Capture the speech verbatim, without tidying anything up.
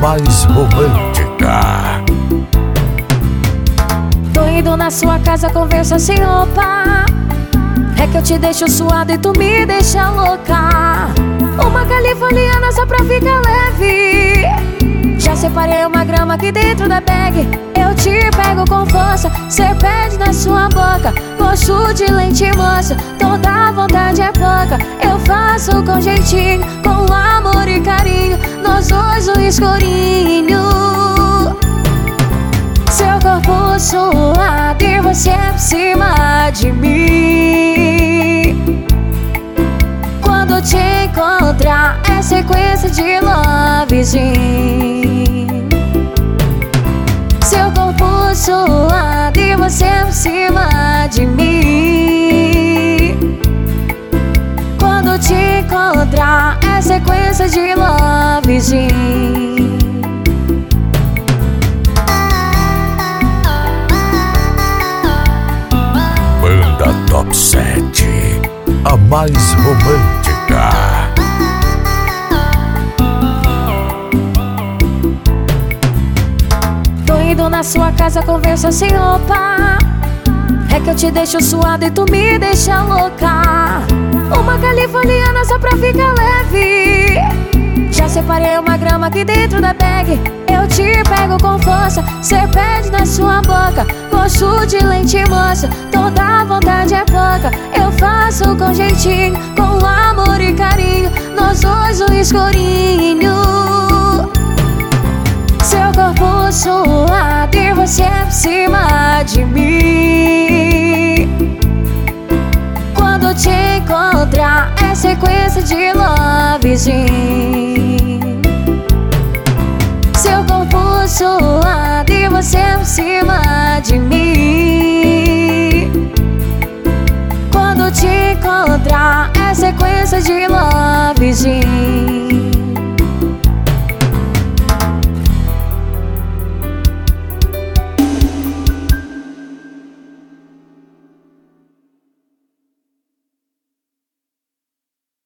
mais romântica. Tô indo na sua casa conversar sem roupa. É que eu te deixo suado e tu me deixa louca. Uma californiana só pra ficar leve. Já separei uma grama aqui dentro da bag. Eu te pego com força, cê pede na sua boca. Gosto de leite moça, toda vontade é pouca. Eu faço com jeitinho, com amor e carinho. Nós dois no escurinho. Seu corpo suado e você por cima de mim. Quando te encontrar é sequência de lovezinho. Seu corpo suado e você por cima de mim. Quando te encontrar é sequência de lovezinho. Banda Top sete, a mais romântica. Tô indo na sua casa conversar sem roupa. É que eu te deixo suado e tu me deixa louca. Uma californiana só pra ficar leve. Já separei uma grama aqui dentro da bag. Eu te pego com força, cê pede na sua boca. Gosto de leite moça, toda vontade é pouca. Eu faço com jeitinho, com amor e carinho. Nós dois no escurinho. Seu corpo suado e você por cima de mim. Quando te encontrar é sequência de lovezinho. Seu corpo suado e você por cima de mim. Quando te encontrar é sequência de lovezinho.